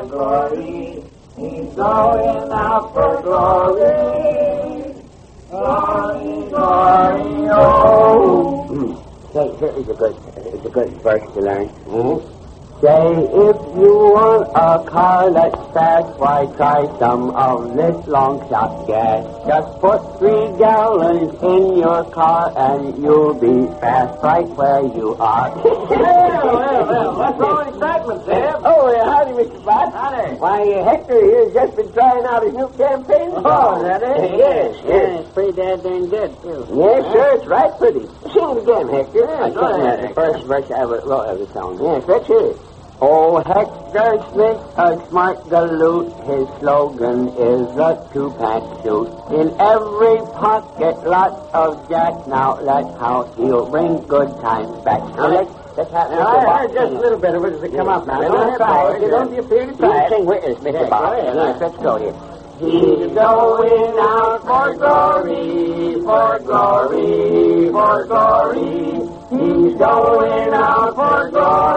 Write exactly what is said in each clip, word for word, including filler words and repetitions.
glory. He's going out for glory. Glory, glory, oh. Mm. Say, here is a good, it's a good verse to learn. Mm-hmm. Say, if you want a car that's fast, why try some of this long shot gas. Just put three gallons in your car and you'll be fast right where you are. Well, well, well, what's wrong with excitement, Sam? Oh, uh, howdy, Mister Bott. Howdy. Why, uh, Hector here has just been trying out his new campaign. Oh, is that it? Yes, Yeah, yes. it's pretty damn dang good, too. Yes, sir, it's right pretty. Sing it again, Hector. Yeah, I go can't ahead, the Hector. first verse I ever wrote of the song. Yes, let's hear it. Oh, Hector Smith, a smart galoot, his slogan is a two-pack suit. In every pocket, lots of jack. Now that's how he'll bring good times back. Now let's, let's have Now, I heard just a little bit of it as it come up now. Let's Don't try try it. Don't be afraid to You try it. sing with us, Mister Yeah, Bob. go ahead. Yes, let's go here. He's going out for glory, for glory, for glory. He's going out for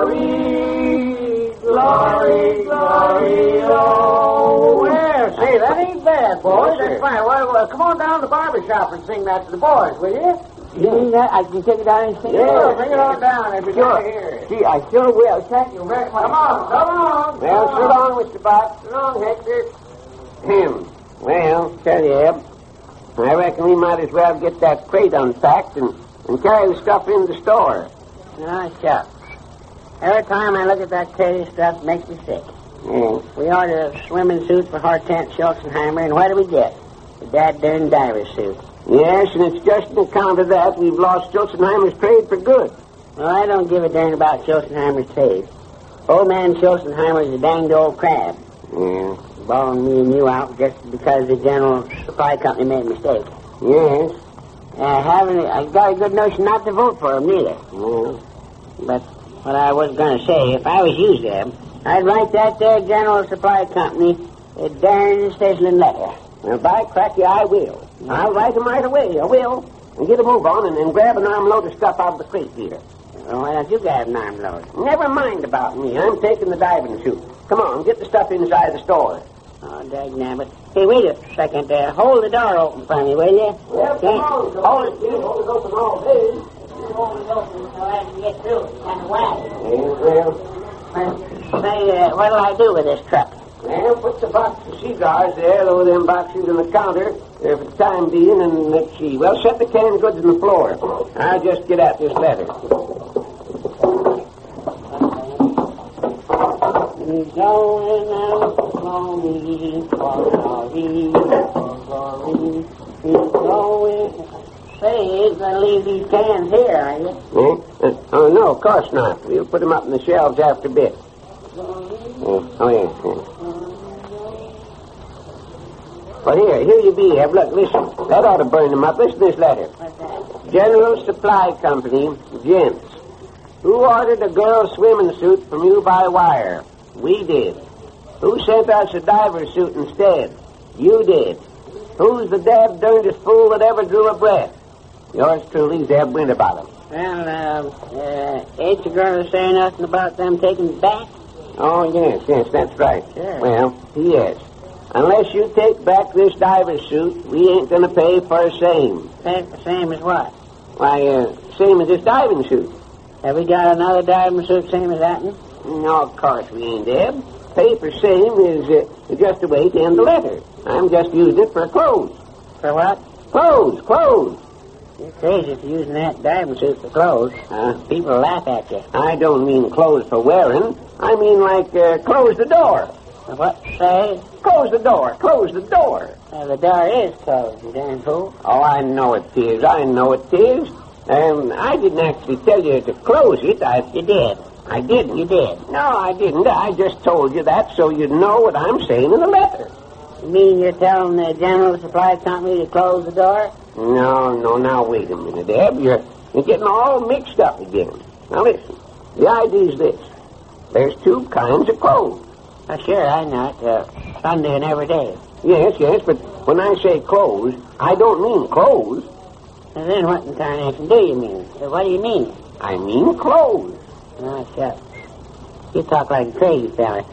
glory, glory, glory, oh. Well, say, that ain't bad, boys. Yes, sir. That's fine. Well, well, come on down to the barber shop and sing that to the boys, will you? You mean that? I can take it down and sing it? Yeah, bring it on down if you Sure. can hear it. Gee, I sure will. Thank you very much. Come on, come on. Well, come sit on. on, Mister Bott. Sit on, Hector. Him. Well, tell you, Eb, I reckon we might as well get that crate unpacked and, and carry the stuff in the store. No, shucks. Every time I look at that crazy stuff, it makes me sick. Yeah. We ordered swimming suits for Hortense Schulzenheimer, and what do we get? The dad darn diver suit. Yes, and it's just on account of that we've lost Schulzenheimer's trade for good. Well, I don't give a darn about Schulzenheimer's trade. Old man Schulzenheimer's a danged old crab. Yeah. Balling me and you out just because the General Supply Company made a mistake. Yes. I haven't, I got a good notion not to vote for him, neither. Yeah. But what I was going to say, if I was you, Zeb, I'd write that there General Supply Company a darn sizzling letter. Well, by cracky, I will. I'll write 'em right away. I will. And get a move on and, and grab an armload of stuff out of the crate here. Well, why don't you grab an armload? Never mind about me. I'm taking the diving suit. Come on, get the stuff inside the store. Oh, dagnabbit. Hey, wait a second there. Hold the door open for me, will you? Well, come on. Hold it, please. Hold it open all day. Hold it open so I can get through. It's kind of wide. Yeah, well, Well, say, uh, what'll I do with this truck? well, put the box of cigars there, lower them boxes on the counter there for the time being, and let's see. Well, set the canned goods on the floor. I'll just get at this letter. He's going out for glory, for glory, for glory. He's going... Say, you ain't going to leave these cans here, are you? Eh? Uh, oh, no, of course not. We'll put them up in the shelves after a bit. Uh, oh, yeah, yeah. Well, here, here you be, Eb. Look, listen. That ought to burn them up. Listen to this letter. What's that? General Supply Company, gents. Who ordered a girl's swimming suit from you by wire? We did. Who sent us a diver suit instead? You did. Who's the dab darndest fool that ever drew a breath? Yours truly, Zeb Winterbottom. Well, uh, uh, ain't you going to say nothing about them taking it back? Oh, yes, yes, that's right. Sure. Well, yes. Unless you take back this diver suit, we ain't going to pay for same. Pay the same as what? Why, uh, same as this diving suit. Have we got another diving suit same as that one? No, of course we ain't, Eb. Pay for same is uh, just a way to end the letter. I'm just using it for clothes. For what? Clothes, clothes. You're crazy for using that diving suit for clothes. Uh, People laugh at you. I don't mean clothes for wearing. I mean like uh, close the door. For what? Say? Close the door. Close the door. Uh, the door is closed, you damn fool. Oh, I know it is. I know it is. Um, I didn't actually tell you to close it. I, You did. I didn't. You did. No, I didn't. I just told you that so you'd know what I'm saying in the letter. You mean you're telling the General Supply Company to close the door? No, no, now wait a minute, Eb. You're, you're getting all mixed up again. Now listen, the idea is this. There's two kinds of clothes. Oh, sure, I know it. Uh, Sunday and every day. Yes, yes, but when I say clothes, I don't mean clothes. And then what in tarnation do you mean? Uh, what do you mean? I mean clothes. Oh, shucks. You talk like a crazy fella.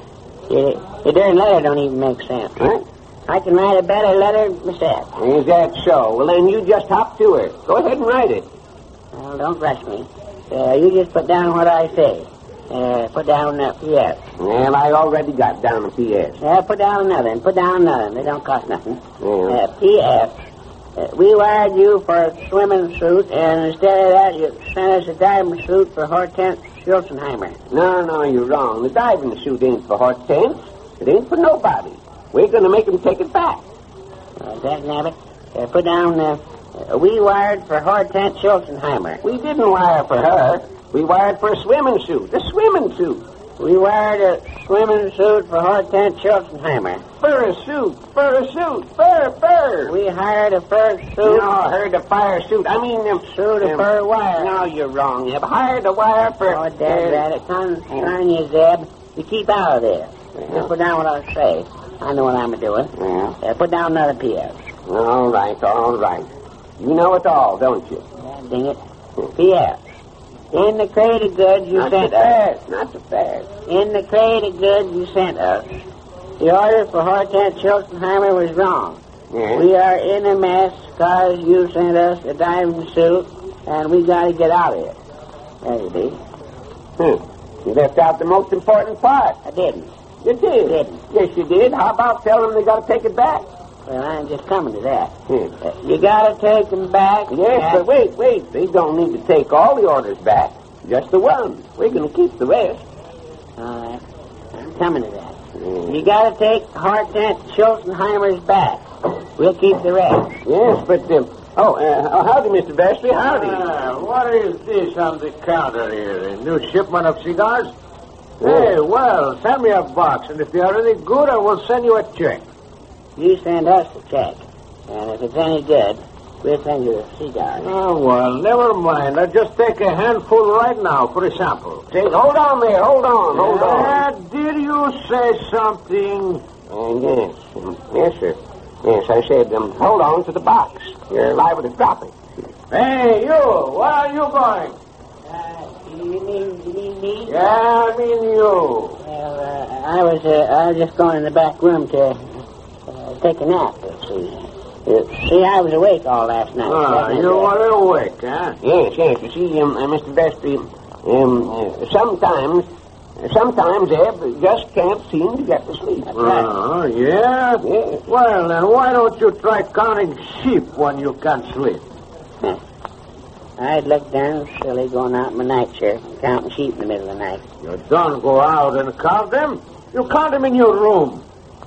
Your, your darn letter don't even make sense. Huh? I can write a better letter myself. Is that so? Well, then you just hop to her. Go ahead and write it. Well, don't rush me. Uh, you just put down what I say. Uh, put down uh, P S. Well, I already got down the P S. Uh, put down another and put down another. They don't cost nothing. Yeah. Uh, P S. Uh, we wired you for a swimming suit, and instead of that, you sent us a diving suit for Hortense Schulzenheimer. No, no, you're wrong. The diving suit ain't for Hortense. It ain't for nobody. We're going to make him take it back. Uh, that nabbit. Uh, put down, uh, uh, we wired for Hortense Schulzenheimer. We didn't wire for her. We wired for a swimming suit. A swimming suit. We wired a swimming suit for Hortense Schulzenheimer. Fur suit. Fur suit. Fur, fur. We hired a fur suit. No, I heard a fire suit. I mean, um, Suit of um, fur wire. No, you're wrong. You've hired a wire for... Oh, dad, rat it. Concern you, Zeb. You keep out of there. Yeah. Just put down what I say. I know what I'm doing. Yeah. Uh, put down another P S. All right, all right. You know it all, don't you? God dang it. P S. In the crate of goods you Not sent so us. fast. Not so fast. In the crate of goods you sent us. The order for Hortense Schulzenheimer was wrong. Yeah. We are in a mess because you sent us a diving suit, and we got to get out of here. There you be. Hmm. You left out the most important part. I didn't. You did. Didn't. Yes, you did. How about telling them they got to take it back? Well, I'm just coming to that. Hmm. Uh, you got to take them back. Yes, and- but wait, wait. They don't need to take all the orders back. Just the one. We're going to keep the rest. All right. I'm coming to that. Hmm. You got to take Hortense Schulzenheimer's back. We'll keep the rest. Yes, but... Um, oh, uh, howdy, Mister Vestry. Howdy. Ah, what is this on the counter here? A new shipment of cigars? Hey, well, send me a box, and if they are any good, I will send you a check. You send us the check, and if it's any good, we'll send you a cigar. Oh, well, never mind. I'll just take a handful right now for a sample. Say, hold on there. Hold on. Hold Ah, on. did you say something? Uh, yes. Um, yes, sir. Yes, I said, um, hold on to the box. You're liable to drop it. Hey, you, where are you going? Uh, you mean, you mean me? Yeah, I mean you. Well, uh, I was, uh, I was just going in the back room to uh, take a nap, you see. Uh, see, I was awake all last night. Ah, wasn't I, you Dad? were awake, huh? Yes, yes. You see, um, uh, Mister Vestry, um, uh, sometimes, sometimes Eb just can't seem to get to sleep. Oh, yeah? Yes. Well, then why don't you try counting sheep when you can't sleep? Huh. I'd look darn silly going out in my nightshirt counting sheep in the middle of the night. You don't go out and count them. You count them in your room.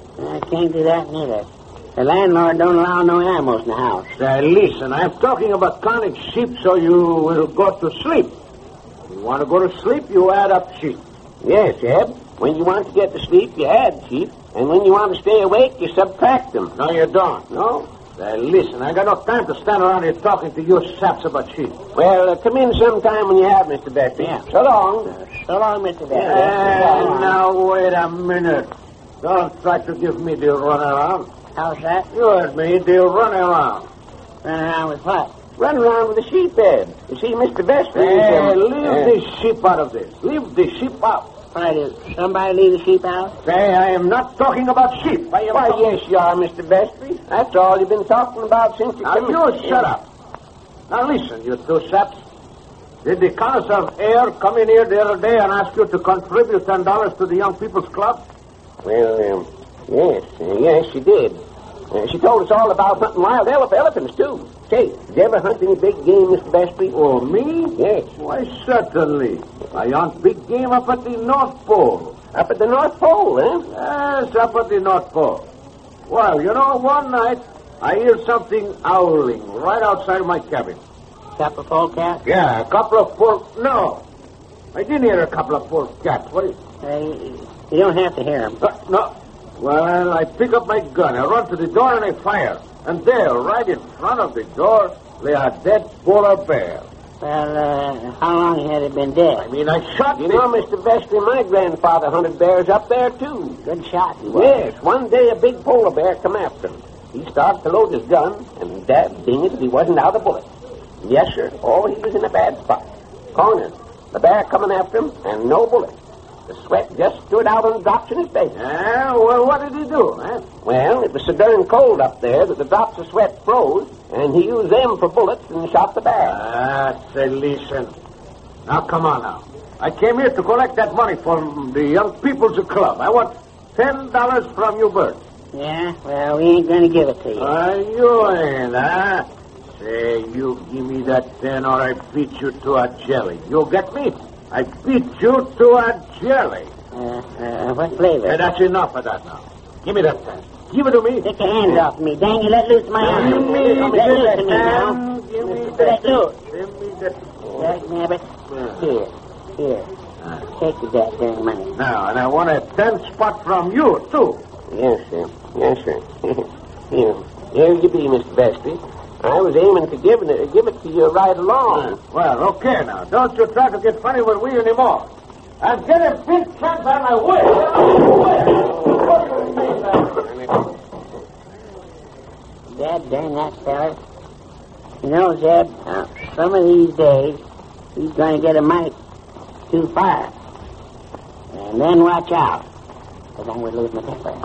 I can't do that neither. The landlord don't allow no animals in the house. Say, listen, I'm talking about counting sheep so you will go to sleep. You want to go to sleep, you add up sheep. Yes, Eb. When you want to get to sleep, you add sheep. And when you want to stay awake, you subtract them. No, you don't. No? Say, listen, I got no time to stand around here talking to you saps about sheep. Well, uh, come in sometime when you have, Mister Vestry. Yeah. So long. So long, Mister Vestry. Hey, now, wait a minute. Don't try to give me the runaround. How's that? You heard me, the runaround. Run around with what? Run around with the sheep, Eb. You see, Mister Vestry... Hey, um, leave uh, the sheep out of this. Leave the sheep out. Why, did somebody leave the sheep out? Say, I am not talking about sheep. I am Why, talking- yes, you are, Mister Vestry. That's all you've been talking about since you Now, came... you shut up. Now, listen, you two saps. Did the Countess of Air come in here the other day and ask you to contribute ten dollars to the Young People's Club? Well, um, yes, uh, yes, she did. Uh, she told us all about hunting wild ele- elephants, too. Say, did you ever hunt any big game, Mister Vestry? Oh, me? Yes. Why, certainly. I hunt big game up at the North Pole. Up at the North Pole, huh? Yes, up at the North Pole. Well, you know, one night I hear something howling right outside my cabin. Couple polecat? Yeah, a couple of poor... No, I didn't hear a couple of poor cats. What is... Uh, you don't have to hear them. Uh, no. Well, I pick up my gun, I run to the door, and I fire. And there, right in front of the door, lay a dead polar bear. Well, uh, how long had it been dead? I mean, I shot You the... know, Mister Vestry, my grandfather hunted bears up there, too. Good shot, he was. Yes, one day a big polar bear come after him. He started to load his gun, and dad ding it, he wasn't out of bullet. Yes, sir. Oh, he was in a bad spot. Cornered. The bear coming after him, and no bullet. The sweat just stood out on the drops in his face. Yeah, well, what did he do, eh? Well, it was so darn cold up there that the drops of sweat froze, and he used them for bullets and shot the bear. Ah, say, listen. Now, come on now. I came here to collect that money from the Young People's Club. I want ten dollars from you, Bert. Yeah, well, we ain't gonna give it to you. Ah, you ain't, huh? Say, you give me that ten or I beat you to a jelly. You get me? I beat you to a jelly. Uh, uh, what flavor? Hey, that's enough of that now. Give me that ten. Give it to me. Take your hands off me. Dang you, let loose my arm. Give me let that loose of me now. ten. Give me Let that. loose. Give me that. Jack Nabbit. Yeah. Here. Here. Take the goddamn money. Now, and I want a ten spot from you, too. Yes, sir. Yes, sir. Here, here you be, Mister Bessie. I was aiming to give it, give it to you right along. Well, okay now. Don't you try to get funny with me anymore. I'm getting big chance on my way. Dad, damn that feller. You know, Zeb, uh, some of these days, he's going to get a mite too far. And then watch out, because I'm going to lose my temper.